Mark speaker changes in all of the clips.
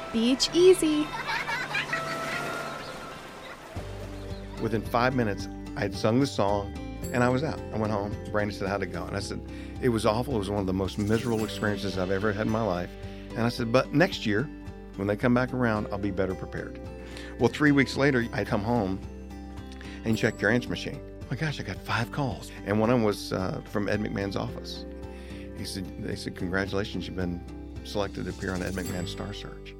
Speaker 1: Beach easy.
Speaker 2: Within 5 minutes, I had sung the song, and I was out. I went home. Brandy said, how'd it go? And I said, it was awful. It was one of the most miserable experiences I've ever had in my life. And I said, but next year, when they come back around, I'll be better prepared. Well, 3 weeks later, I come home and check your answer machine. Oh my gosh, I got 5 calls. And one of them was from Ed McMahon's office. They said, congratulations, you've been selected to appear on Ed McMahon's Star Search.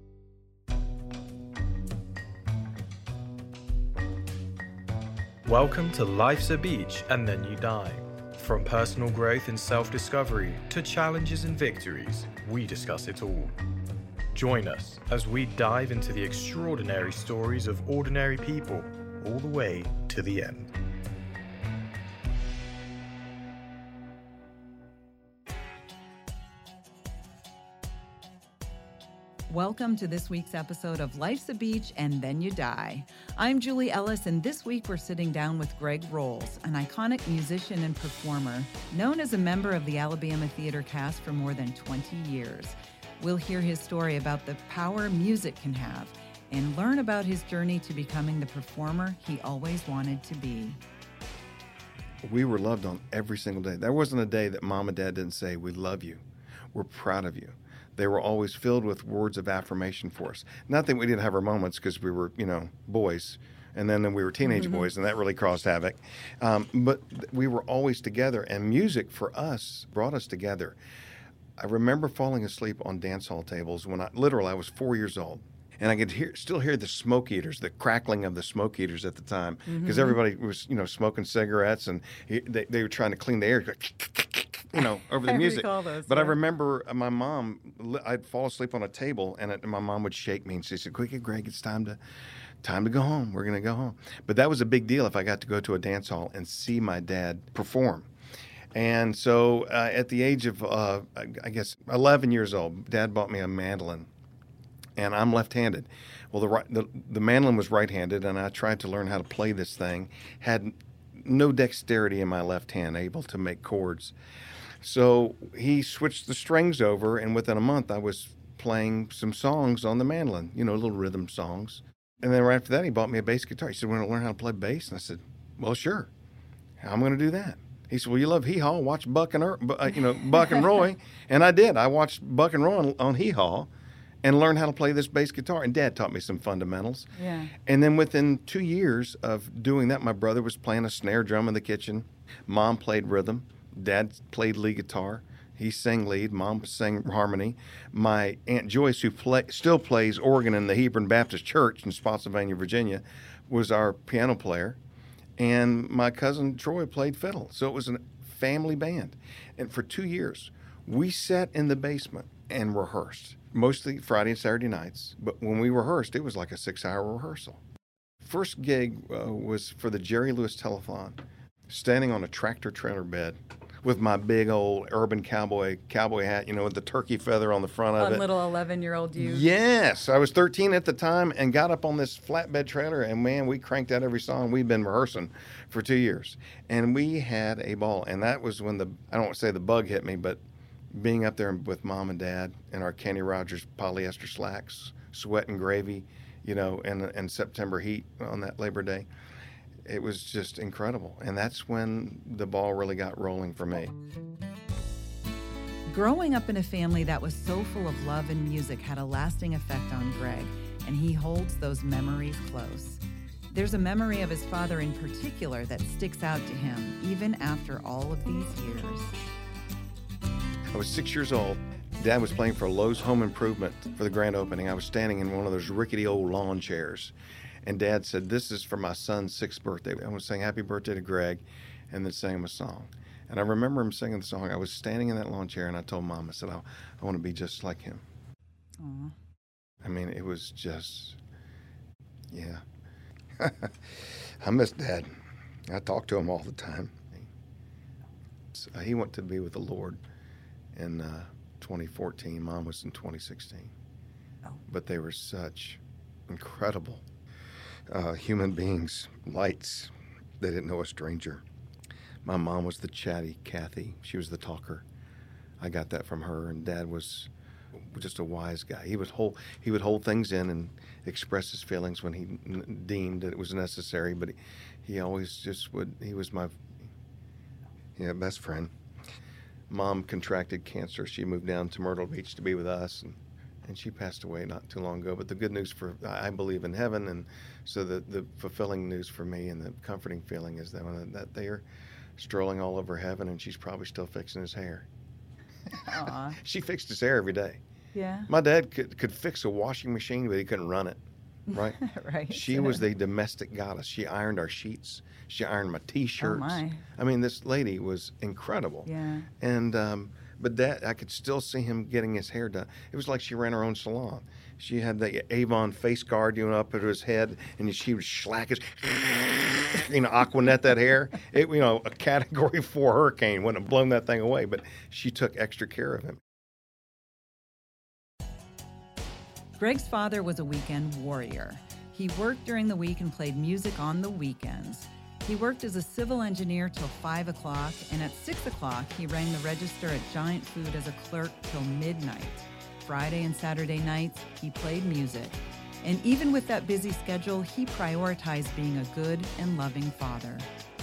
Speaker 3: Welcome to Life's a Beach and Then You Die. From personal growth and self-discovery to challenges and victories, we discuss it all. Join us as we dive into the extraordinary stories of ordinary people all the way to the end.
Speaker 4: Welcome to this week's episode of Life's a Beach and Then You Die. I'm Julie Ellis, and this week we're sitting down with Greg Rolls, an iconic musician and performer, known as a member of the Alabama Theater cast for more than 20 years. We'll hear his story about the power music can have and learn about his journey to becoming the performer he always wanted to be.
Speaker 2: We were loved on every single day. There wasn't a day that Mom and Dad didn't say, we love you, we're proud of you. They were always filled with words of affirmation for us. Not that we didn't have our moments because we were, boys, and then we were teenage boys, and that really caused havoc. But we were always together, and music for us brought us together. I remember falling asleep on dance hall tables when I was 4 years old. And I could still hear the smoke eaters, the crackling of the smoke eaters at the time, because everybody was, smoking cigarettes, and they were trying to clean the air, over the music. But I remember my mom, I'd fall asleep on a table, and my mom would shake me, and she said, "Quick, Greg, it's time to go home. We're going to go home." But that was a big deal if I got to go to a dance hall and see my dad perform. And so at the age of, 11 years old, Dad bought me a mandolin. And I'm left-handed. Well, the mandolin was right-handed, and I tried to learn how to play this thing. Had no dexterity in my left hand, able to make chords. So he switched the strings over, and within a month, I was playing some songs on the mandolin, little rhythm songs. And then right after that, he bought me a bass guitar. He said, "Want to learn how to play bass?" And I said, "Well, sure. How am I going to do that?" He said, "Well, you love Hee Haw. Watch Buck and Roy." And I did. I watched Buck and Roy on Hee Haw and learned how to play this bass guitar. And Dad taught me some fundamentals. Yeah. And then within 2 years of doing that, my brother was playing a snare drum in the kitchen. Mom played rhythm. Dad played lead guitar. He sang lead. Mom sang harmony. My Aunt Joyce, who still plays organ in the Hebron Baptist Church in Spotsylvania, Virginia, was our piano player. And my cousin Troy played fiddle. So it was a family band. And for 2 years, we sat in the basement and rehearsed, mostly Friday and Saturday nights. But when we rehearsed, it was like a 6-hour rehearsal. First gig was for the Jerry Lewis Telethon, standing on a tractor trailer bed with my big old urban cowboy hat, with the turkey feather on the front of it.
Speaker 4: A little 11-year-old you.
Speaker 2: Yes. I was 13 at the time and got up on this flatbed trailer, and man, we cranked out every song. We'd been rehearsing for 2 years. And we had a ball. And that was when I don't want to say the bug hit me, but being up there with Mom and Dad in our Kenny Rogers polyester slacks, sweat and gravy, and September heat on that Labor Day. It was just incredible. And that's when the ball really got rolling for me.
Speaker 4: Growing up in a family that was so full of love and music had a lasting effect on Greg, and he holds those memories close. There's a memory of his father in particular that sticks out to him, even after all of these years.
Speaker 2: I was 6 years old. Dad was playing for Lowe's Home Improvement for the grand opening. I was standing in one of those rickety old lawn chairs. And Dad said, "This is for my son's 6th birthday. I want to sing Happy Birthday to Greg," and then sang him a song. And I remember him singing the song. I was standing in that lawn chair, and I told Mom, I said, I want to be just like him.
Speaker 4: Aww.
Speaker 2: I mean, it was just, yeah. I miss Dad. I talk to him all the time. He went to be with the Lord in 2014. Mom was in 2016.
Speaker 4: Oh.
Speaker 2: But they were such incredible human beings, lights. They didn't know a stranger. My mom was the chatty Kathy. She was the talker. I got that from her. And Dad was just a wise guy. He would hold things in and express his feelings when he deemed that it was necessary. But he always just would. He was my best friend. Mom contracted cancer. She moved down to Myrtle Beach to be with us, and she passed away not too long ago. But the good news I believe in heaven, and so the fulfilling news for me and the comforting feeling is that they are strolling all over heaven, and she's probably still fixing his hair.
Speaker 4: Aw.
Speaker 2: She fixed his hair every day.
Speaker 4: Yeah.
Speaker 2: My dad could fix a washing machine, but he couldn't run it. Right?
Speaker 4: Right.
Speaker 2: She was the domestic goddess. She ironed our sheets. She ironed my T-shirts.
Speaker 4: Oh, my.
Speaker 2: I mean, this lady was incredible.
Speaker 4: Yeah.
Speaker 2: And but Dad, I could still see him getting his hair done. It was like she ran her own salon. She had the Avon face guard, up at his head, and she would slack his, Aquanet that hair. A Category 4 hurricane wouldn't have blown that thing away, but she took extra care of him.
Speaker 4: Greg's father was a weekend warrior. He worked during the week and played music on the weekends. He worked as a civil engineer till 5 o'clock, and at 6 o'clock, he rang the register at Giant Food as a clerk till midnight. Friday and Saturday nights, he played music. And even with that busy schedule, he prioritized being a good and loving father.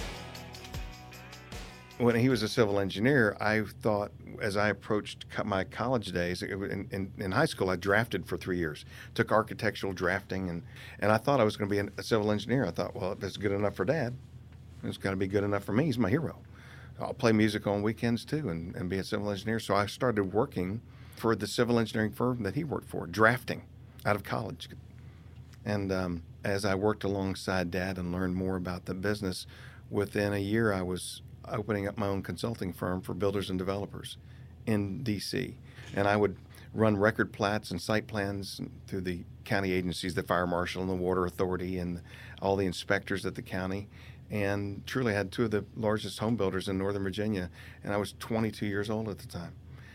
Speaker 2: When he was a civil engineer, I thought, as I approached my college days, in high school, I drafted for 3 years, took architectural drafting, and I thought I was going to be a civil engineer. I thought, well, if it's good enough for Dad, it's got to be good enough for me. He's my hero. I'll play music on weekends, too, and be a civil engineer. So I started working for the civil engineering firm that he worked for, drafting out of college. And as I worked alongside Dad and learned more about the business, within a year I was opening up my own consulting firm for builders and developers in D.C. And I would run record plats and site plans through the county agencies, the fire marshal and the water authority and all the inspectors at the county, and truly had two of the largest home builders in Northern Virginia. And I was 22 years old at the time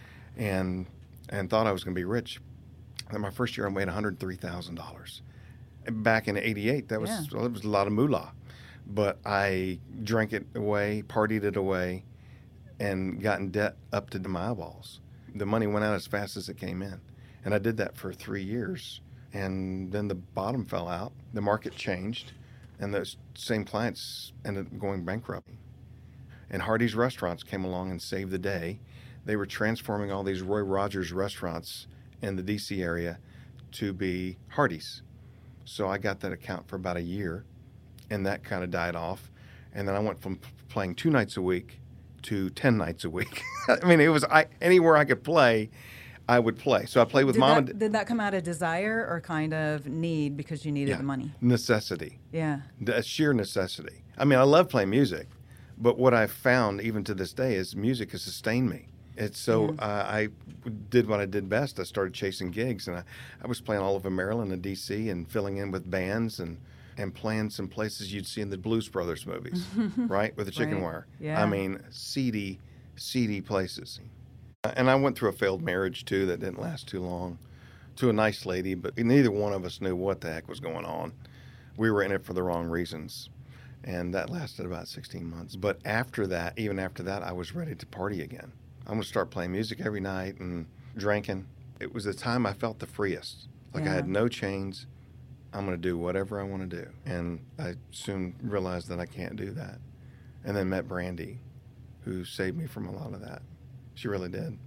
Speaker 2: and thought I was going to be rich. And my first year I made $103,000. Back in '88, it was a lot of moolah. But I drank it away, partied it away, and got in debt up to my eyeballs. The money went out as fast as it came in. And I did that for 3 years. And then the bottom fell out. The market changed. And those same clients ended up going bankrupt. And Hardee's Restaurants came along and saved the day. They were transforming all these Roy Rogers restaurants in the D.C. area to be Hardee's. So I got that account for about a year. And that kind of died off. And then I went from playing 2 nights a week to 10 nights a week. I mean, it was anywhere I could play, I would play. So I played with Mom.
Speaker 4: Did that come out of desire or kind of need because you needed the money?
Speaker 2: Necessity.
Speaker 4: Yeah.
Speaker 2: Sheer necessity. I mean, I love playing music, but what I've found even to this day is music has sustained me. It's so I did what I did best. I started chasing gigs, and I was playing all over Maryland and D.C. and filling in with bands and playing some places you'd see in the Blues Brothers movies, right, with the chicken wire.
Speaker 4: Yeah.
Speaker 2: I mean, seedy places. And I went through a failed marriage, too, that didn't last too long, to a nice lady, but neither one of us knew what the heck was going on. We were in it for the wrong reasons, and that lasted about 16 months. But even after that, I was ready to party again. I'm going to start playing music every night and drinking. It was the time I felt the freest. Like I had no chains. I'm going to do whatever I want to do. And I soon realized that I can't do that. And then met Brandy, who saved me from a lot of that. She really did.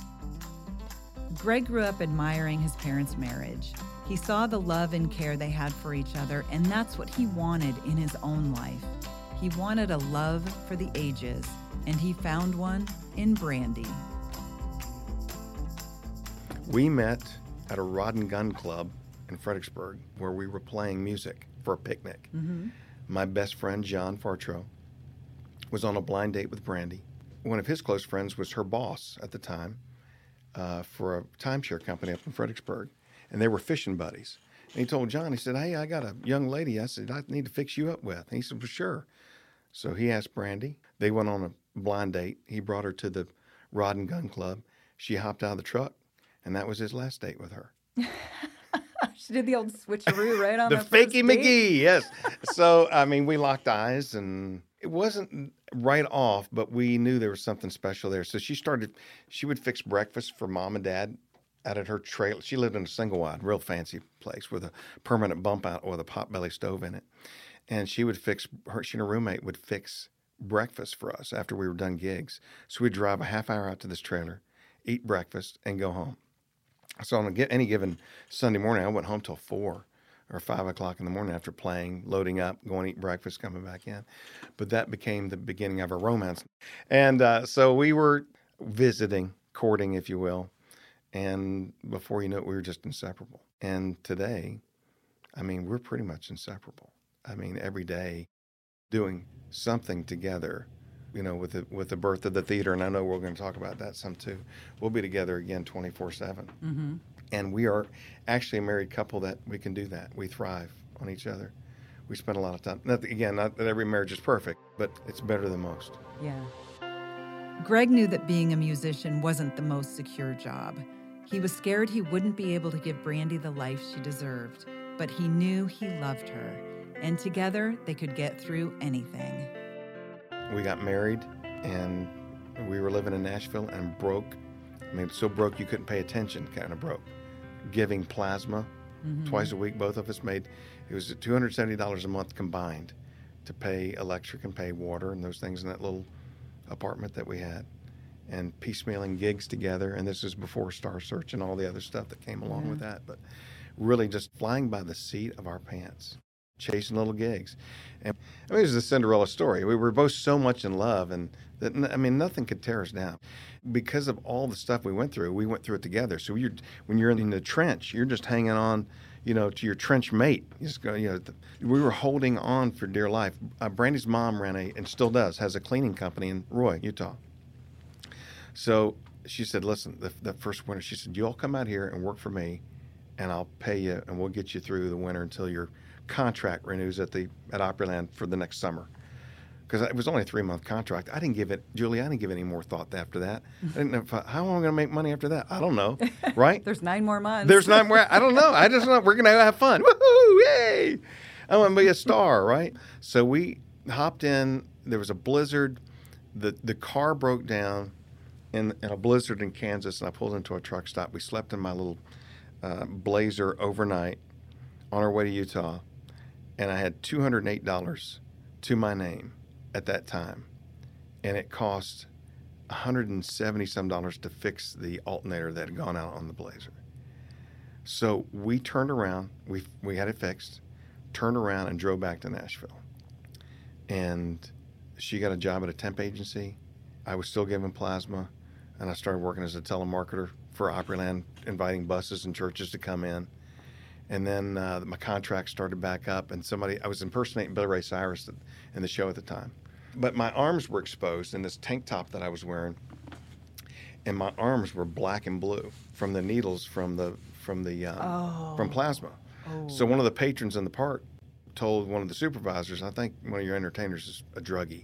Speaker 4: Greg grew up admiring his parents' marriage. He saw the love and care they had for each other, and that's what he wanted in his own life. He wanted a love for the ages, and he found one in Brandy.
Speaker 2: We met at a rod and gun club in Fredericksburg, where we were playing music for a picnic. Mm-hmm. My best friend, John Fartro, was on a blind date with Brandy. One of his close friends was her boss at the time for a timeshare company up in Fredericksburg, and they were fishing buddies. And he told John, he said, hey, I got a young lady I said I need to fix you up with. And he said, well, sure. So he asked Brandy. They went on a blind date. He brought her to the rod and gun club. She hopped out of the truck, and that was his last date with her.
Speaker 4: She did the old switcheroo right on
Speaker 2: the Fakey McGee, yes. So, I mean, we locked eyes, and it wasn't right off, but we knew there was something special there. So she would fix breakfast for Mom and Dad out at her trailer. She lived in a single wide, real fancy place with a permanent bump out with a potbelly stove in it. And she and her roommate would fix breakfast for us after we were done gigs. So we'd drive a half hour out to this trailer, eat breakfast, and go home. So on any given Sunday morning, I went home till 4 or 5 o'clock in the morning after playing, loading up, going to eat breakfast, coming back in. But that became the beginning of our romance. And so we were visiting, courting, if you will. And before you know it, we were just inseparable. And today, I mean, we're pretty much inseparable. I mean, every day doing something together, you know, with the birth of the theater. And I know we're going to talk about that some too. We'll be together again 24/7. Mm-hmm. And we are actually a married couple that we can do that. We thrive on each other. We spend a lot of time. Not that every marriage is perfect, but it's better than most.
Speaker 4: Yeah. Greg knew that being a musician wasn't the most secure job. He was scared he wouldn't be able to give Brandy the life she deserved, but he knew he loved her, and together they could get through anything.
Speaker 2: We got married, and we were living in Nashville and broke. I mean, so broke you couldn't pay attention, kind of broke. Giving plasma twice a week, both of us made, it was $270 a month combined to pay electric and pay water and those things in that little apartment that we had, and piecemealing gigs together. And this is before Star Search and all the other stuff that came along with that, but really just flying by the seat of our pants, chasing little gigs. And I mean, it was a Cinderella story. We were both so much in love, and that, I mean, nothing could tear us down. Because of all the stuff we went through it together. So when you're in the trench, you're just hanging on, you know, to your trench mate. You just go, you know, we were holding on for dear life. Brandy's mom and still does, has a cleaning company in Roy, Utah. So she said, listen, the first winter, she said, you all come out here and work for me, and I'll pay you, and we'll get you through the winter until your contract renews at Opryland for the next summer. Because it was only a 3-month contract. Julie, I didn't give it any more thought after that. I didn't know how am I going to make money after that? I don't know, right?
Speaker 4: There's 9 more months.
Speaker 2: There's 9 more. I don't know. I just know we're going to have fun. Woohoo! Yay! I want to be a star, right? So we hopped in. There was a blizzard. The car broke down in a blizzard in Kansas, and I pulled into a truck stop. We slept in my little Blazer overnight on our way to Utah, and I had $208 to my name at that time, and it cost $170 to fix the alternator that had gone out on the Blazer. So we turned around, we had it fixed, turned around and drove back to Nashville. And she got a job at a temp agency. I was still giving plasma, and I started working as a telemarketer for Opryland, inviting buses and churches to come in. And then my contract started back up, and I was impersonating Billy Ray Cyrus in the show at the time. But my arms were exposed in this tank top that I was wearing, and my arms were black and blue from the needles from plasma. Oh. So one of the patrons in the park told one of the supervisors, I think one of your entertainers is a druggie.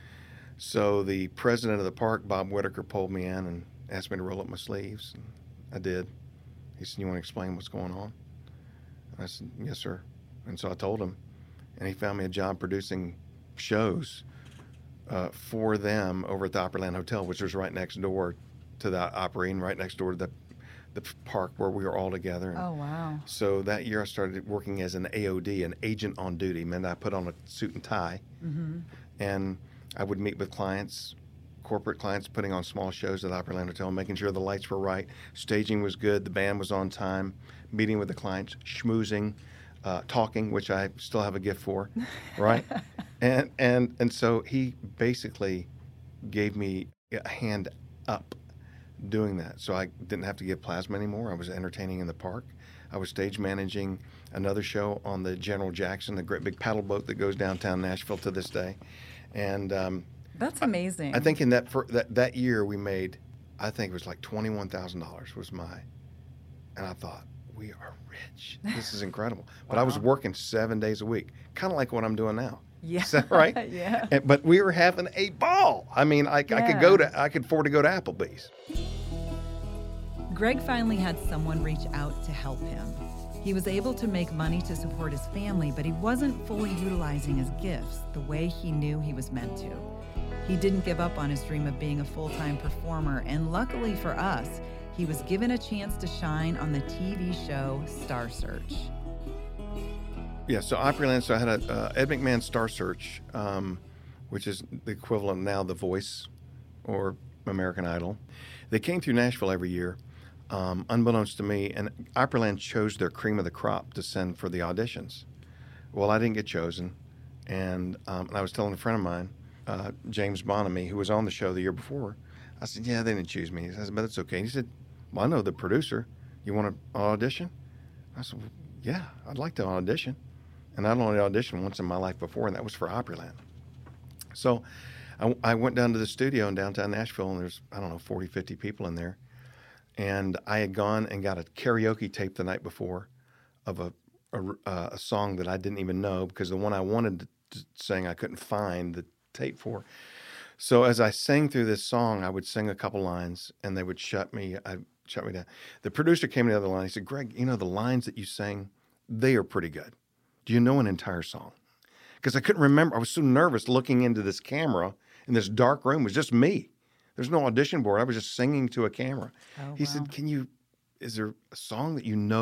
Speaker 2: So the president of the park, Bob Whitaker, pulled me in and asked me to roll up my sleeves. And I did. He said, you want to explain what's going on? I said, yes, sir. And so I told him, and he found me a job producing shows for them over at the Opryland Hotel, which was right next door to the Opry and right next door to the park where we were all together.
Speaker 4: Oh, wow.
Speaker 2: So that year I started working as an AOD, an agent on duty, meant I put on a suit and tie, and I would meet with clients, corporate clients, putting on small shows at the Opryland Hotel, making sure the lights were right, staging was good, the band was on time, meeting with the clients, schmoozing, talking, which I still have a gift for, right? And so he basically gave me a hand up doing that. So I didn't have to give plasma anymore. I was entertaining in the park. I was stage managing another show on the General Jackson, the great big paddle boat that goes downtown Nashville to this day. And
Speaker 4: that's amazing.
Speaker 2: I think in that year we made, I think it was like $21,000 was and I thought, we are rich. This is incredible. But I was working 7 days a week, kind of like what I'm doing now.
Speaker 4: Yeah.
Speaker 2: Is that right?
Speaker 4: Yeah.
Speaker 2: But we were having a ball. I mean, I could afford to go to Applebee's.
Speaker 4: Greg finally had someone reach out to help him. He was able to make money to support his family, but he wasn't fully utilizing his gifts the way he knew he was meant to. He didn't give up on his dream of being a full-time performer, and luckily for us, he was given a chance to shine on the TV show Star Search.
Speaker 2: Yeah, so Opryland, so I had a Ed McMahon Star Search, which is the equivalent now of The Voice or American Idol. They came through Nashville every year, unbeknownst to me, and Opryland chose their cream of the crop to send for the auditions. Well, I didn't get chosen, and I was telling a friend of mine, James Bonamy, who was on the show the year before, I said, yeah, they didn't choose me. I said, but it's okay. And he said, well, I know the producer. You want to audition? I said, well, yeah, I'd like to audition. And I'd only auditioned once in my life before, and that was for Opryland. So I went down to the studio in downtown Nashville, and there's, 40, 50 people in there. And I had gone and got a karaoke tape the night before of a song that I didn't even know, because the one I wanted to sing I couldn't find the tape for. So as I sang through this song, I would sing a couple lines, and they would shut me down. The producer came to the other line. He said, Greg, the lines that you sang, they are pretty good. Do you know an entire song? Because I couldn't remember. I was so nervous looking into this camera in this dark room. It was just me. There's no audition board. I was just singing to a camera.
Speaker 4: Oh,
Speaker 2: he said, is there a song that an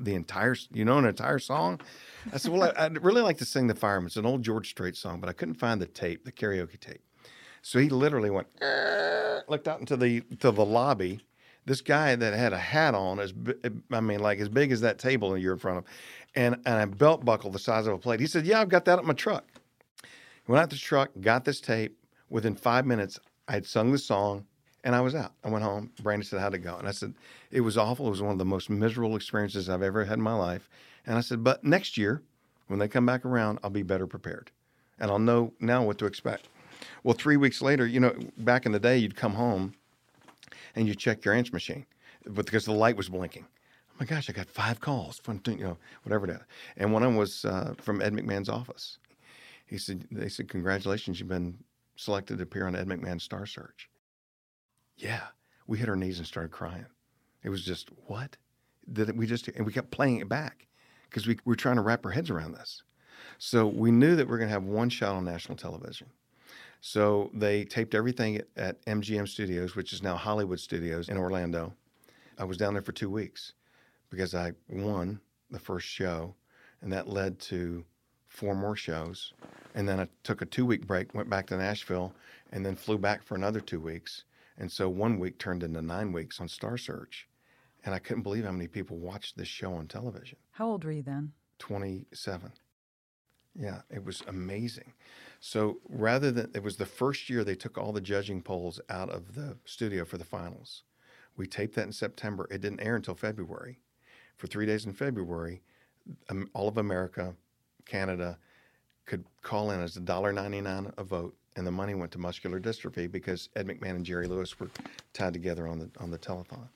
Speaker 2: entire song? I said, well, I'd really like to sing The Fireman. It's an old George Strait song, but I couldn't find the tape, the karaoke tape. So he literally went, looked out into the lobby. This guy that had a hat on, as big as that table you're in front of, and a belt buckle the size of a plate. He said, yeah, I've got that at my truck. Went out to the truck, got this tape. Within 5 minutes, I had sung the song, and I was out. I went home. Brandy said, how'd it go? And I said, it was awful. It was one of the most miserable experiences I've ever had in my life. And I said, but next year, when they come back around, I'll be better prepared. And I'll know now what to expect. Well, 3 weeks later, back in the day, you'd come home and you check your answer machine because the light was blinking. Oh my gosh, I got 5 calls from, whatever it is. And one of them was from Ed McMahon's office. They said, congratulations, you've been selected to appear on Ed McMahon's Star Search. Yeah, we hit our knees and started crying. It was just, what? And we kept playing it back because we were trying to wrap our heads around this. So we knew that we were going to have one shot on national television. So they taped everything at MGM Studios, which is now Hollywood Studios in Orlando. I was down there for 2 weeks because I won the first show, and that led to 4 more shows. And then I took a 2-week break, went back to Nashville, and then flew back for another 2 weeks. And so 1 week turned into 9 weeks on Star Search. And I couldn't believe how many people watched this show on television.
Speaker 4: How old were you then?
Speaker 2: 27. Yeah, it was amazing. So it was the first year they took all the judging polls out of the studio for the finals. We taped that in September. It didn't air until February. For 3 days in February, all of America, Canada, could call in as $1.99 a vote, and the money went to muscular dystrophy because Ed McMahon and Jerry Lewis were tied together on the telethon.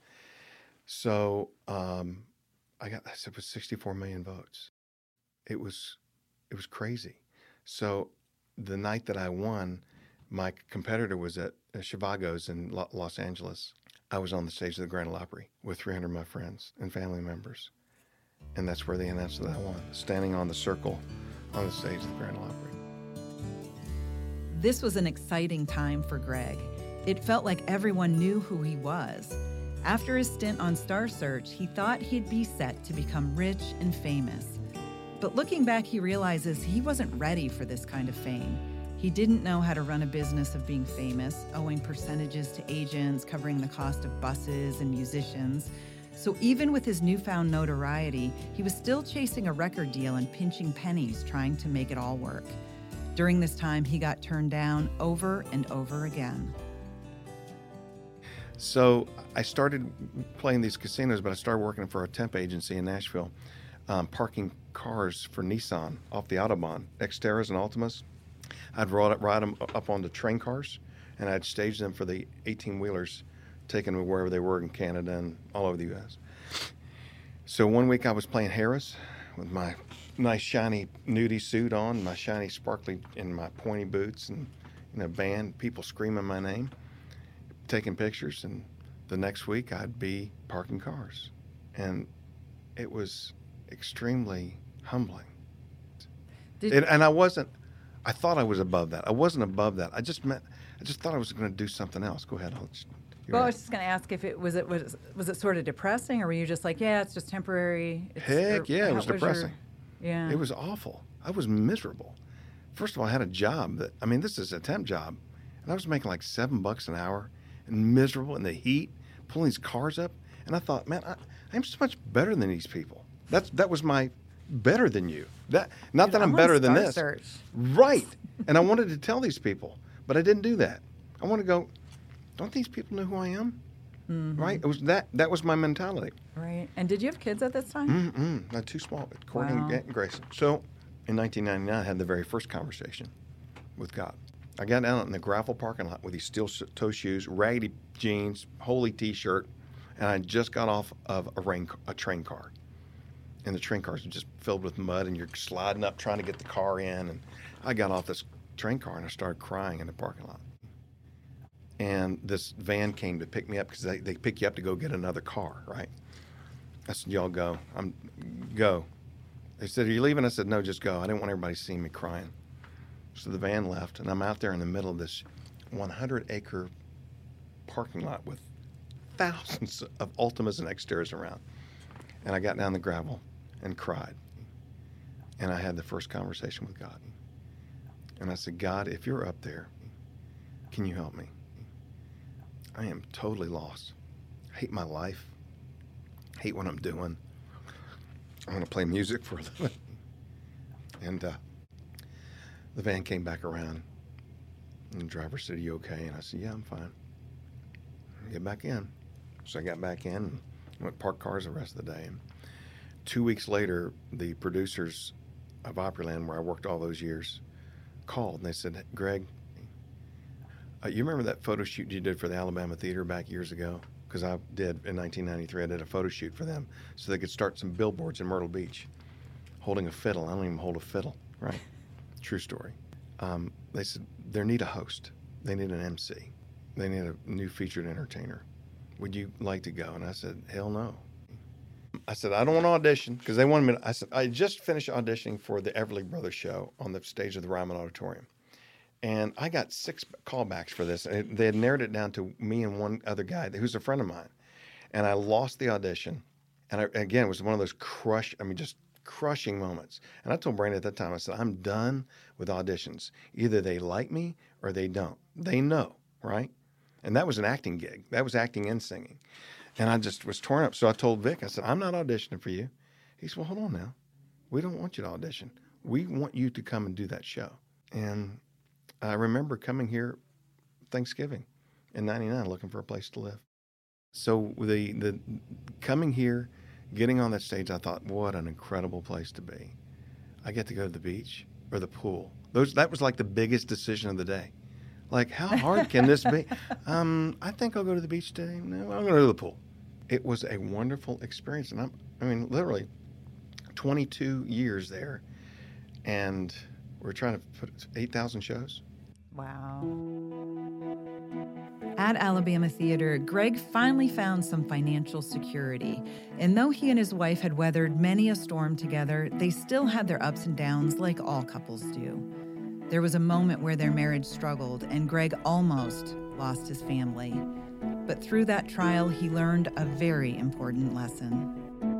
Speaker 2: So it was 64 million votes. It was crazy. So the night that I won, my competitor was at Zhivago's in Los Angeles. I was on the stage of the Grand Ole Opry with 300 of my friends and family members. And that's where they announced that I won, standing on the circle on the stage of the Grand Ole Opry.
Speaker 4: This was an exciting time for Greg. It felt like everyone knew who he was. After his stint on Star Search, he thought he'd be set to become rich and famous. But looking back, he realizes he wasn't ready for this kind of fame. He didn't know how to run a business of being famous, owing percentages to agents, covering the cost of buses and musicians. So even with his newfound notoriety, he was still chasing a record deal and pinching pennies, trying to make it all work. During this time, he got turned down over and over again.
Speaker 2: So I started playing these casinos, but I started working for a temp agency in Nashville, parking cars for Nissan off the Autobahn, Xteras and Altimas. I'd ride them up onto train cars, and I'd stage them for the 18-wheelers, taking them wherever they were in Canada and all over the U.S. So 1 week I was playing Harris with my nice shiny nudie suit on, my shiny sparkly and my pointy boots, and in a band, people screaming my name, taking pictures, and the next week I'd be parking cars. And it was extremely humbling. I thought I was above that. I wasn't above that. I just thought I was going to do something else. Go ahead.
Speaker 4: Well, I was just going to ask if was it sort of depressing, or were you just like, yeah, it's just temporary?
Speaker 2: Heck yeah, it was depressing.
Speaker 4: Yeah.
Speaker 2: It was awful. I was miserable. First of all, I had a job this is a temp job, and I was making like $7 an hour and miserable in the heat, pulling these cars up. And I thought, man, I'm so much better than these people. That was my better than you. Not that I'm better than this.
Speaker 4: Search.
Speaker 2: Right. And I wanted to tell these people, but I didn't do that. I want to go, don't these people know who I am? Mm-hmm. Right? It was that was my mentality.
Speaker 4: Right. And did you have kids at this time?
Speaker 2: Mm-mm. Not too small. Courtney and Grayson. So in 1999, I had the very first conversation with God. I got down in the gravel parking lot with these steel-toe shoes, raggedy jeans, holy T-shirt, and I just got off of a train car. And the train cars are just filled with mud, and you're sliding up trying to get the car in. And I got off this train car, and I started crying in the parking lot. And this van came to pick me up because they pick you up to go get another car, right? I said, y'all go. Go. They said, are you leaving? I said, no, just go. I didn't want everybody seeing me crying. So the van left, and I'm out there in the middle of this 100-acre parking lot with thousands of Altimas and Xters around. And I got down the gravel and cried. And I had the first conversation with God. And I said, God, if you're up there, can you help me? I am totally lost. I hate my life. I hate what I'm doing. I want to play music for a living. And the van came back around, and the driver said, are you okay? And I said, yeah, I'm fine. Get back in. So I got back in and went park cars the rest of the day. And 2 weeks later, the producers of Opryland, where I worked all those years, called, and they said, Greg, you remember that photo shoot you did for the Alabama Theater back years ago? Because I did in 1993. I did a photo shoot for them so they could start some billboards in Myrtle Beach holding a fiddle. I don't even hold a fiddle, right? True story. They said they need a host. They need an MC. They need a new featured entertainer. Would you like to go? And I said, hell no. I said, I don't want to audition because they wanted me to. I said, I just finished auditioning for the Everly Brothers show on the stage of the Ryman Auditorium. And I got 6 callbacks for this. And they had narrowed it down to me and one other guy who's a friend of mine. And I lost the audition. And again, it was one of those just crushing moments. And I told Brandon at that time, I said, I'm done with auditions. Either they like me or they don't. They know, right? And that was an acting gig. That was acting and singing. And I just was torn up. So I told Vic, I said, I'm not auditioning for you. He said, well, hold on now. We don't want you to audition. We want you to come and do that show. And I remember coming here Thanksgiving in 99 looking for a place to live. So the coming here, getting on that stage, I thought, what an incredible place to be. I get to go to the beach or the pool. That was like the biggest decision of the day. Like, how hard can this be? I think I'll go to the beach today. No, I'm going to go to the pool. It was a wonderful experience. And literally 22 years there. And we're trying to put 8,000 shows.
Speaker 4: Wow. At Alabama Theater, Greg finally found some financial security. And though he and his wife had weathered many a storm together, they still had their ups and downs like all couples do. There was a moment where their marriage struggled, and Greg almost lost his family. But through that trial, he learned a very important lesson.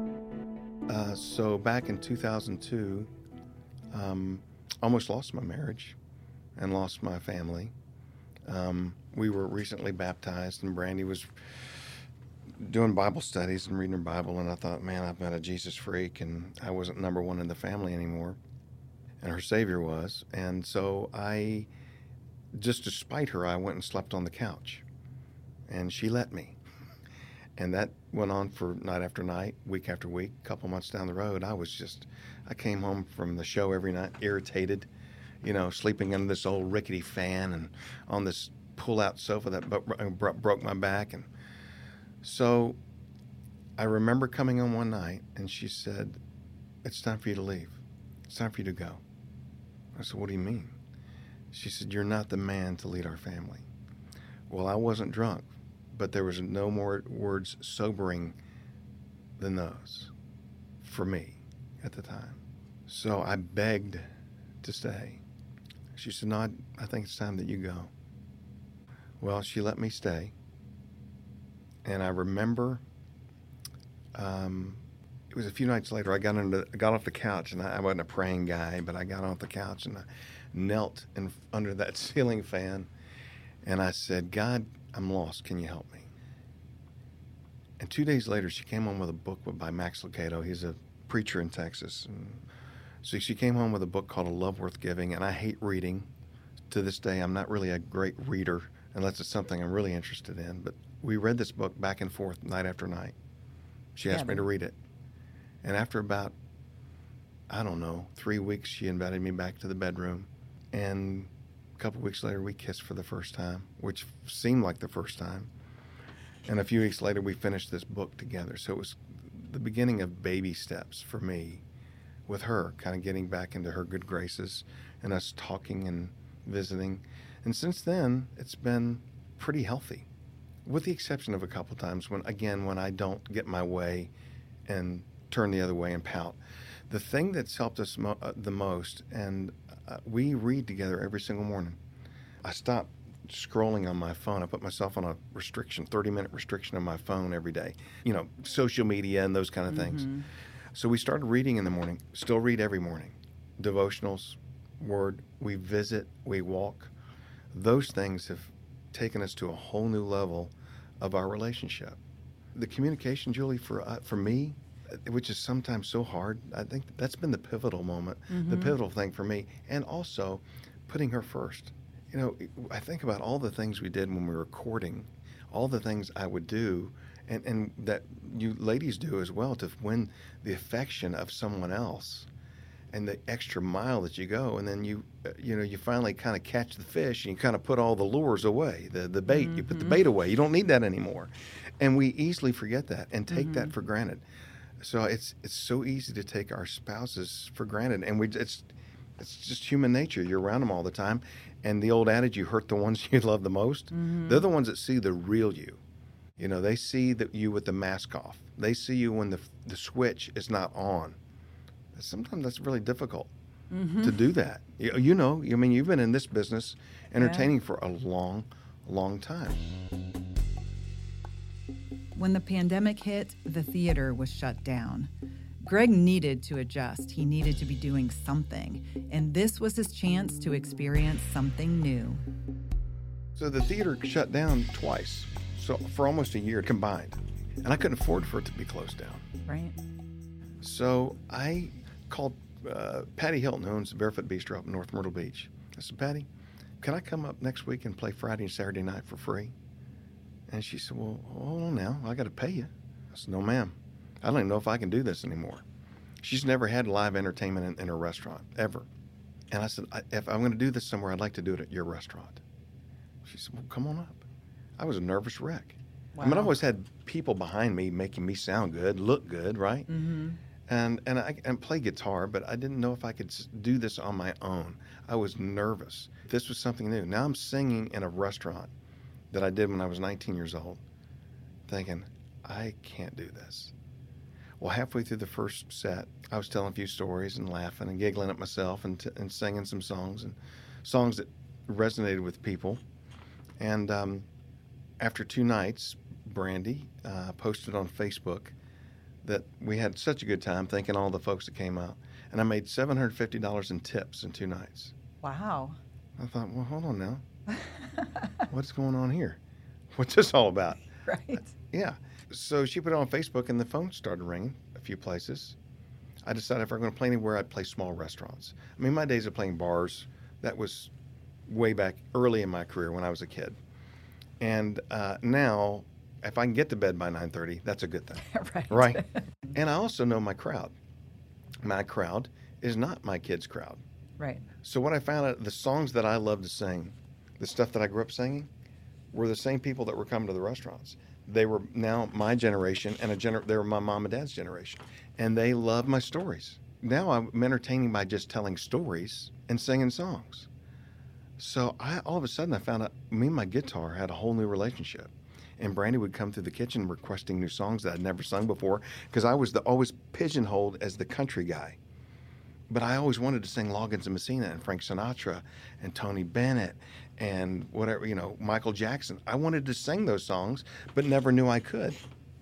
Speaker 2: So back in 2002, almost lost my marriage and lost my family. We were recently baptized, and Brandy was doing Bible studies and reading her Bible, and I thought, man, I've met a Jesus freak, and I wasn't number one in the family anymore, and her Savior was. And so I, just to spite her, I went and slept on the couch, and she let me. And that went on for night after night, week after week. A couple months down the road, I came home from the show every night irritated, sleeping under this old rickety fan and on this pull-out sofa that broke my back. And so I remember coming on one night, and she said, it's time for you to leave. It's time for you to go. I said, what do you mean? She said, you're not the man to lead our family. Well, I wasn't drunk, but there was no more words sobering than those for me at the time. So I begged to stay. She said, no, I think it's time that you go. Well, she let me stay. And I remember it was a few nights later, I got off the couch, and I wasn't a praying guy, but I got off the couch and I knelt under that ceiling fan, and I said, God, I'm lost. Can you help me? And 2 days later, she came home with a book by Max Lucado. He's a preacher in Texas. And so she came home with a book called A Love Worth Giving, and I hate reading. To this day, I'm not really a great reader unless it's something I'm really interested in. But we read this book back and forth night after night. She asked me to read it. And after about, 3 weeks, she invited me back to the bedroom. And a couple weeks later, we kissed for the first time, which seemed like the first time. And a few weeks later, we finished this book together. So it was the beginning of baby steps for me with her, kind of getting back into her good graces and us talking and visiting. And since then, it's been pretty healthy, with the exception of a couple times when I don't get my way and turn the other way and pout. The thing that's helped us the most, and we read together every single morning. I stopped scrolling on my phone. I put myself on a 30-minute restriction on my phone every day. Social media and those kind of things. So we started reading in the morning, still read every morning. Devotionals, Word, we visit, we walk. Those things have taken us to a whole new level of our relationship. The communication, Julie, for me, which is sometimes so hard, I think that's been the pivotal moment, the pivotal thing for me, and also putting her first. I think about all the things we did when we were courting, all the things I would do, and that you ladies do as well, to win the affection of someone else, and the extra mile that you go, and then you finally kind of catch the fish, and you kind of put all the lures away, the bait, you put the bait away. You don't need that anymore, and we easily forget that and take that for granted. So it's so easy to take our spouses for granted, and it's just human nature. You're around them all the time, and the old adage, you hurt the ones you love the most. They're the ones that see the real you. They see you with the mask off. They see you when the switch is not on. Sometimes that's really difficult to do that. You've been in this business entertaining for a long, long time.
Speaker 4: When the pandemic hit, the theater was shut down. Greg needed to adjust. He needed to be doing something, and this was his chance to experience something new.
Speaker 2: So the theater shut down twice, so for almost a year combined, and I couldn't afford for it to be closed down.
Speaker 4: Right.
Speaker 2: So I called Patty Hilton, who owns the Barefoot Bistro up in North Myrtle Beach. I said, Patty, can I come up next week and play Friday and Saturday night for free? And she said, well, hold on now. I got to pay you. I said, no, ma'am. I don't even know if I can do this anymore. She's never had live entertainment in her restaurant, ever. And I said, if I'm going to do this somewhere, I'd like to do it at your restaurant. She said, well, come on up. I was a nervous wreck. Wow. I always had people behind me making me sound good, look good, right? And I play guitar, but I didn't know if I could do this on my own. I was nervous. This was something new. Now I'm singing in a restaurant that I did when I was 19 years old, thinking, I can't do this. Well, halfway through the first set, I was telling a few stories and laughing and giggling at myself and singing some songs that resonated with people. And after 2 nights, Brandy posted on Facebook that we had such a good time, thanking all the folks that came out. And I made $750 in tips in 2 nights.
Speaker 4: Wow.
Speaker 2: I thought, well, hold on now. What's going on here? What's this all about?
Speaker 4: Right.
Speaker 2: Yeah. So she put it on Facebook, and the phone started ringing a few places. I decided if I was going to play anywhere, I'd play small restaurants. I mean, my days of playing bars, that was way back early in my career when I was a kid. And now, if I can get to bed by 9:30, that's a good thing. Right. And I also know my crowd. My crowd is not my kids' crowd.
Speaker 4: Right. So
Speaker 2: what I found out, the songs that I love to sing, the stuff that I grew up singing, were the same people that were coming to the restaurants. They were now my generation, and they were my mom and dad's generation. And they love my stories. Now I'm entertaining by just telling stories and singing songs. So all of a sudden I found out me and my guitar had a whole new relationship. And Brandy would come through the kitchen requesting new songs that I'd never sung before, because I was always pigeonholed as the country guy. But I always wanted to sing Loggins and Messina and Frank Sinatra and Tony Bennett and whatever, Michael Jackson. I wanted to sing those songs, but never knew I could.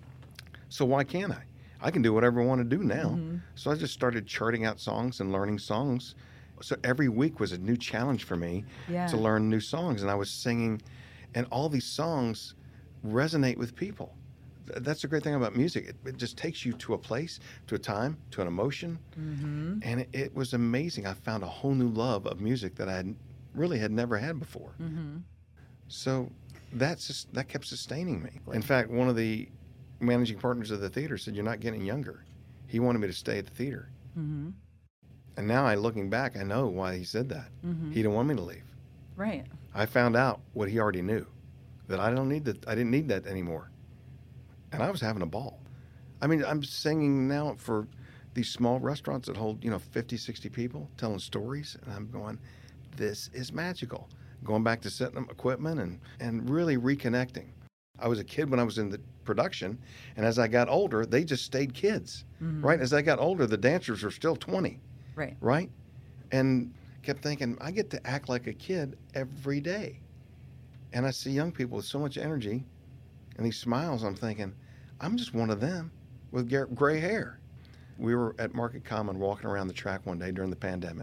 Speaker 2: So why can't I? I can do whatever I want to do now. Mm-hmm. So I just started charting out songs and learning songs. So every week was a new challenge for me to learn new songs. And I was singing, and all these songs resonate with people. That's the great thing about music. It just takes you to a place, to a time, to an emotion. Mm-hmm. And it was amazing. I found a whole new love of music that I had never had before. Mm-hmm. So that kept sustaining me. In fact, one of the managing partners of the theater said, "You're not getting younger." He wanted me to stay at the theater. Mm-hmm. And now, looking back, I know why he said that. Mm-hmm. He didn't want me to leave.
Speaker 4: Right.
Speaker 2: I found out what he already knew, that I didn't need that anymore. And I was having a ball. I mean, I'm singing now for these small restaurants that hold, 50, 60 people, telling stories. And I'm going, this is magical. Going back to setting up equipment and really reconnecting. I was a kid when I was in the production. And as I got older, they just stayed kids, right? As I got older, the dancers were still 20, right? And kept thinking, I get to act like a kid every day. And I see young people with so much energy and these smiles. I'm thinking, I'm just one of them with gray hair. We were at Market Common walking around the track one day during the pandemic.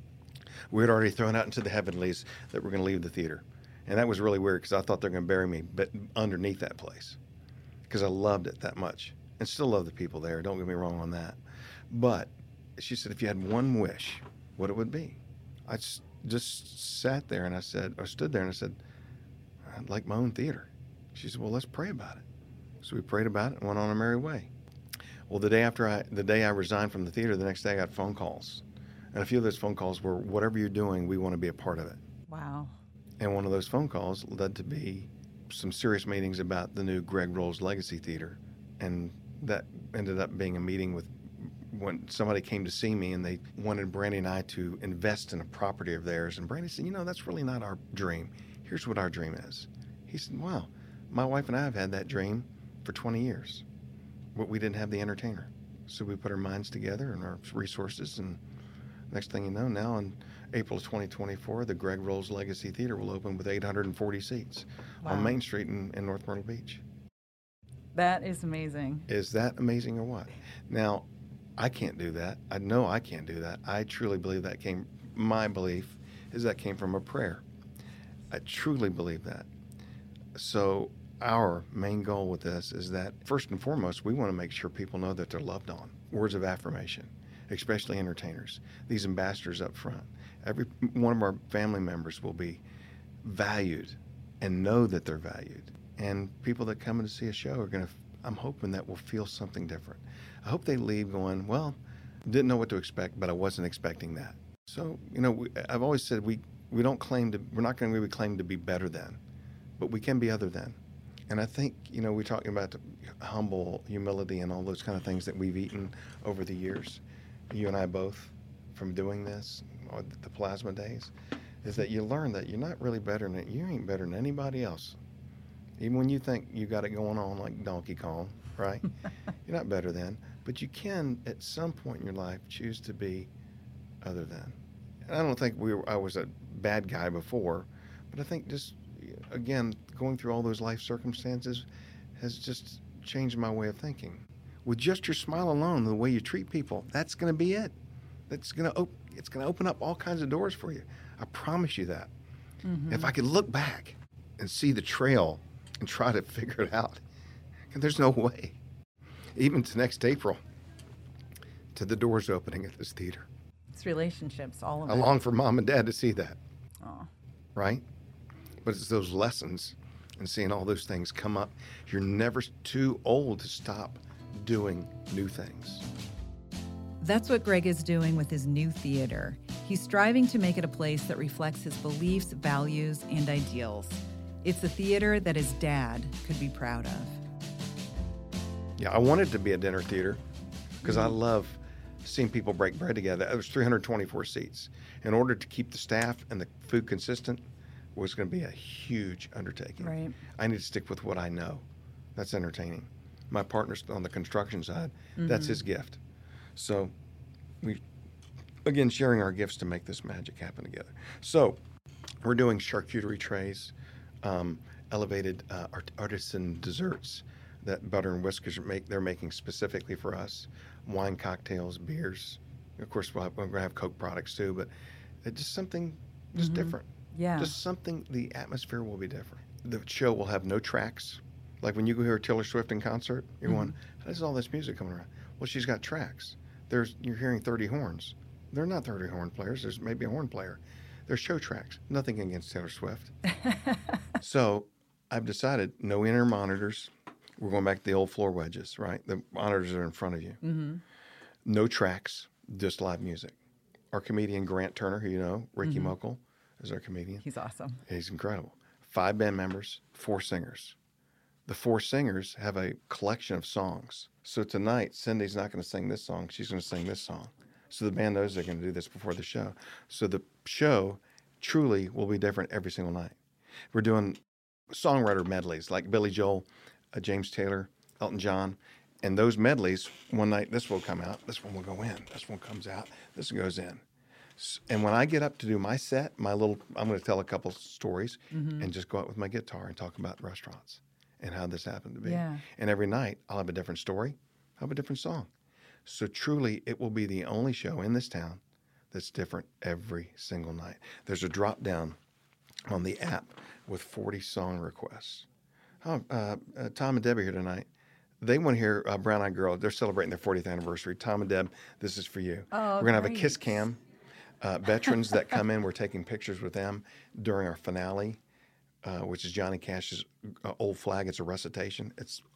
Speaker 2: We had already thrown out into the heavenlies that we're going to leave the theater. And that was really weird because I thought they were going to bury me underneath that place because I loved it that much and still love the people there. Don't get me wrong on that. But she said, if you had one wish, what it would be. I just sat there and I stood there and I said, I'd like my own theater. She said, well, let's pray about it. So we prayed about it and went on our merry way. Well, the day I resigned from the theater, the next day I got phone calls. And a few of those phone calls were, whatever you're doing, we want to be a part of it.
Speaker 4: Wow.
Speaker 2: And one of those phone calls led to be some serious meetings about the new Greg Rolls Legacy Theater. And that ended up being a meeting with when somebody came to see me and they wanted Brandy and I to invest in a property of theirs. And Brandy said, that's really not our dream. Here's what our dream is. He said, wow, my wife and I have had that dream for 20 years, but we didn't have the entertainer. So we put our minds together and our resources, and next thing you know, now in April of 2024, the Greg Rolls Legacy Theater will open with 840 seats on Main Street in North Myrtle Beach.
Speaker 4: That is amazing.
Speaker 2: Is that amazing or what? Now, I can't do that. I know I can't do that. I truly believe my belief is that came from a prayer. I truly believe that. So our main goal with this is that, first and foremost, we want to make sure people know that they're loved on. Words of affirmation, especially entertainers, these ambassadors up front. Every one of our family members will be valued and know that they're valued. And people that come in to see a show I'm hoping that will feel something different. I hope they leave going, well, didn't know what to expect, but I wasn't expecting that. So, I've always said we're not going to really claim to be better than, but we can be other than. And I think, we're talking about humble humility and all those kind of things that we've eaten over the years, you and I both, from doing this, or the plasma days, is that you learn that you're not really better than, you ain't better than anybody else. Even when you think you got it going on like Donkey Kong, right? You're not better than, but you can, at some point in your life, choose to be other than. And I don't think I was a bad guy before, but I think just, again, going through all those life circumstances has just changed my way of thinking. With just your smile alone, the way you treat people, that's going to be it. It's going to open up all kinds of doors for you. I promise you that. Mm-hmm. If I could look back and see the trail and try to figure it out, and there's no way, even to next April, to the doors opening at this theater.
Speaker 4: It's relationships, all of it.
Speaker 2: I long for Mom and Dad to see that.
Speaker 4: Oh.
Speaker 2: Right? But it's those lessons and seeing all those things come up. You're never too old to stop doing new things.
Speaker 4: That's what Greg is doing with his new theater. He's striving to make it a place that reflects his beliefs, values, and ideals. It's a theater that his dad could be proud of.
Speaker 2: Yeah, I wanted to be a dinner theater because I love seeing people break bread together. It was 324 seats. In order to keep the staff and the food consistent was going to be a huge undertaking.
Speaker 4: Right.
Speaker 2: I need to stick with what I know. That's entertaining. My partner's on the construction side. Mm-hmm. That's his gift. So we again, sharing our gifts to make this magic happen together. So we're doing charcuterie trays, elevated artisan desserts that Butter and Whiskers they're making specifically for us, wine cocktails, beers. Of course, we're going to have Coke products too, but it's just something just different.
Speaker 4: Yeah.
Speaker 2: Just something, the atmosphere will be different. The show will have no tracks. Like when you go hear Taylor Swift in concert, you're going, how does all this music coming around? Well, she's got tracks. You're hearing 30 horns. They're not 30 horn players. There's maybe a horn player. They're show tracks. Nothing against Taylor Swift. So I've decided no inner monitors. We're going back to the old floor wedges, right? The monitors are in front of you. No tracks, just live music. Our comedian Grant Turner, who you know, Ricky Mokel, is our comedian.
Speaker 4: He's awesome.
Speaker 2: He's incredible. 5 band members, 4 singers. The 4 singers have a collection of songs. So tonight, Cindy's not going to sing this song. She's going to sing this song. So the band knows they're going to do this before the show. So the show truly will be different every single night. We're doing songwriter medleys like Billy Joel, James Taylor, Elton John. And those medleys, one night this will come out, this one will go in, this one comes out, this goes in. And when I get up to do my set, I'm going to tell a couple stories and just go out with my guitar and talk about restaurants and how this happened to be.
Speaker 4: Yeah.
Speaker 2: And every night I'll have a different story, I'll have a different song. So truly it will be the only show in this town that's different every single night. There's a drop down on the app with 40 song requests. Tom and Debbie here tonight. They want to hear Brown Eyed Girl. They're celebrating their 40th anniversary. Tom and Deb, this is for you.
Speaker 4: Oh,
Speaker 2: we're going to have a
Speaker 4: great.
Speaker 2: kiss cam. Veterans that come in, we're taking pictures with them during our finale, which is Johnny Cash's Old Flag. It's a recitation.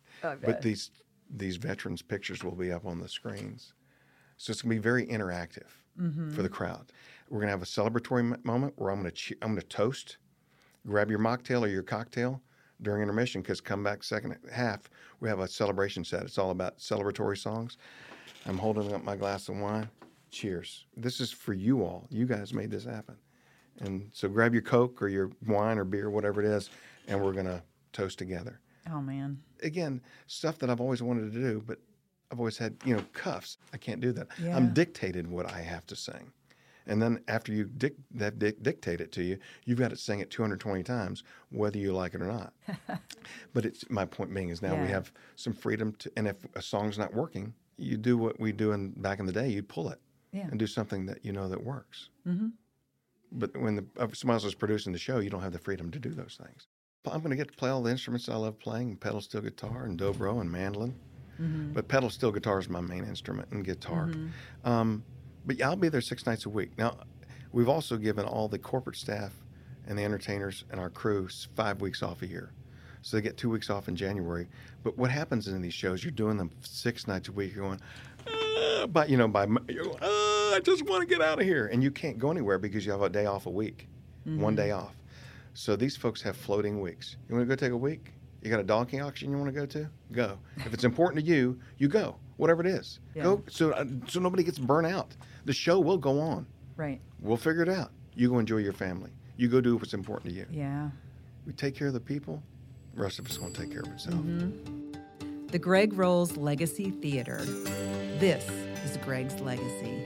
Speaker 2: But these veterans' pictures will be up on the screens. So it's going to be very interactive for the crowd. We're going to have a celebratory moment where I'm going to toast. Grab your mocktail or your cocktail during intermission, because come back second half, we have a celebration set. It's all about celebratory songs. I'm holding up my glass of wine. Cheers. This is for you all. You guys made this happen. And so grab your Coke or your wine or beer, whatever it is, and we're going to toast together.
Speaker 4: Oh, man.
Speaker 2: Again, stuff that I've always wanted to do, but I've always had, cuffs. I can't do that.
Speaker 4: Yeah.
Speaker 2: I'm dictated what I have to sing. And then after you dictate it to you, you've got to sing it 220 times, whether you like it or not. But my point being is now we have some freedom to, and if a song's not working, you do what we do back in the day. You pull it and do something that you know that works. But when somebody else is producing the show, you don't have the freedom to do those things. I'm going to get to play all the instruments I love playing, pedal steel guitar and dobro and mandolin. But pedal steel guitar is my main instrument and guitar. But I'll be there 6 nights a week. Now, we've also given all the corporate staff and the entertainers and our crew 5 weeks off a year. So they get 2 weeks off in January. But what happens in these shows, you're doing them 6 nights a week. You're going, I just want to get out of here. And you can't go anywhere because you have a day off a week, 1 day off. So these folks have floating weeks. You want to go take a week? You got a donkey auction you want to go to? Go. If it's important to you, you go. Whatever it is.
Speaker 4: Yeah.
Speaker 2: Go so nobody gets burnt out. The show will go on.
Speaker 4: Right.
Speaker 2: We'll figure it out. You go enjoy your family. You go do what's important to you.
Speaker 4: Yeah.
Speaker 2: We take care of the people. The rest of us won't take care of itself.
Speaker 4: The Greg Rolls Legacy Theater. This is Greg's legacy.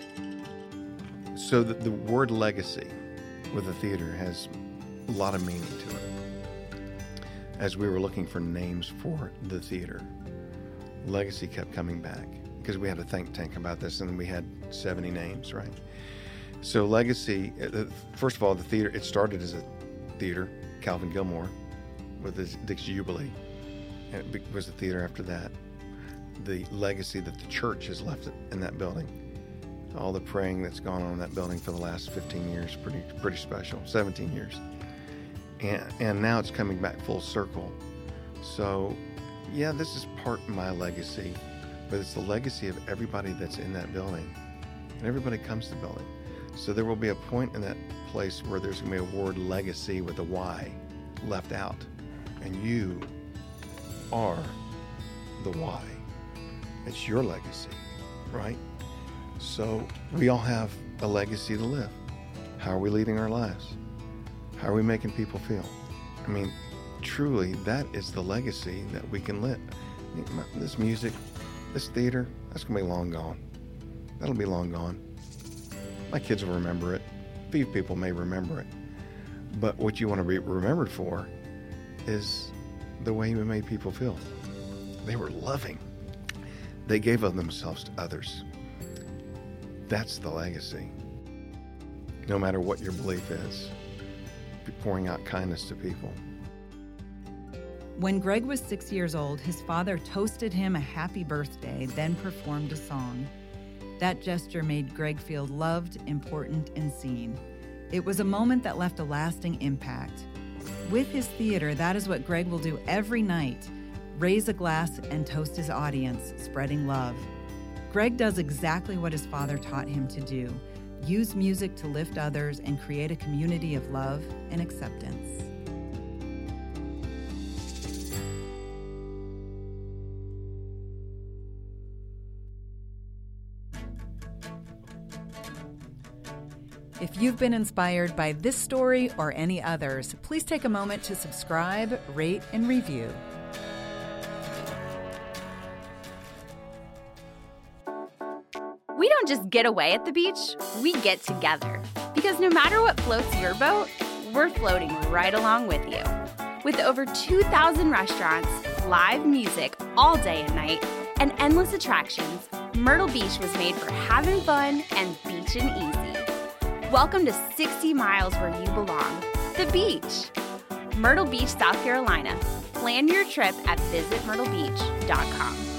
Speaker 2: So the word legacy with the theater has a lot of meaning to it. As we were looking for names for the theater, legacy kept coming back because we had a think tank about this, and we had 70 names, right? So legacy, first of all, the theater, it started as a theater, Calvin Gilmore, with his Dixie Jubilee, and it was the theater after that. The legacy that the church has left in that building, all the praying that's gone on in that building for the last 15 years, pretty special, 17 years. And now it's coming back full circle. So, yeah, this is part of my legacy, but it's the legacy of everybody that's in that building. And everybody comes to the building. So there will be a point in that place where there's going to be a word legacy with a Y left out. And you are the Y. It's your legacy, right? So we all have a legacy to live. How are we leading our lives? How are we making people feel? I mean, truly, that is the legacy that we can live. This music, this theater, that's going to be long gone. That'll be long gone. My kids will remember it. Few people may remember it. But what you want to be remembered for is the way you made people feel. They were loving. They gave of themselves to others. That's the legacy. No matter what your belief is, be pouring out kindness to people.
Speaker 4: When Greg was 6 years old, his father toasted him a happy birthday, then performed a song. That gesture made Greg feel loved, important, and seen. It was a moment that left a lasting impact. With his theater, that is what Greg will do every night: raise a glass and toast his audience, spreading love. Greg does exactly what his father taught him to do: use music to lift others and create a community of love and acceptance. If you've been inspired by this story or any others, please take a moment to subscribe, rate, and review.
Speaker 1: We don't just get away at the beach, we get together. Because no matter what floats your boat, we're floating right along with you. With over 2,000 restaurants, live music all day and night, and endless attractions, Myrtle Beach was made for having fun and beaching easy. Welcome to 60 miles where you belong, the beach. Myrtle Beach, South Carolina. Plan your trip at visitmyrtlebeach.com.